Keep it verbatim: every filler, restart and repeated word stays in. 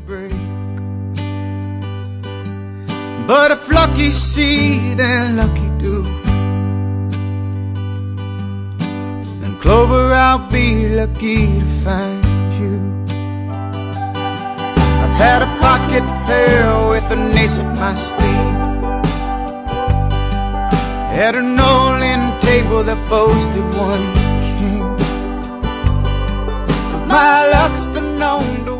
break. But if lucky see, then lucky do. Then Clover, I'll be lucky to find you. I've had a pocket pair with an ace up my sleeve. Had an old end table that boasted one king. But my luck's been known to